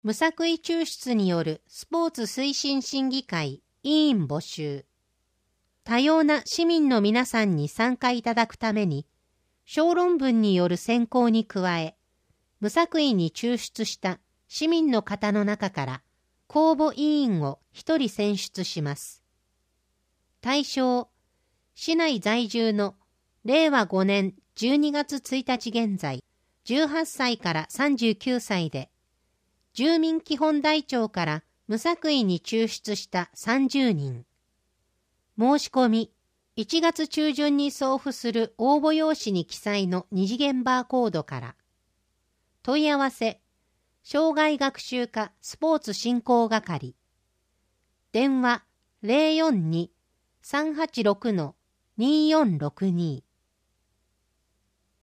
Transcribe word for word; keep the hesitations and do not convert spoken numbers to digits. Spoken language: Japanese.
無作為抽出によるスポーツ推進審議会委員募集。多様な市民の皆さんに参加いただくために、小論文による選考に加え、無作為に抽出した市民の方の中から公募委員を一人選出します。対象、市内在住のれいわごねんじゅうにがつついたち現在、じゅうはっさいからさんじゅうきゅうさいで、住民基本台帳から無作為に抽出したさんじゅうにん。申し込み、いちがつ中旬に送付する応募用紙に記載の二次元バーコードから。問い合わせ、障害学習課スポーツ振興係。電話 ゼロよんに さんはちろく にーよんろくに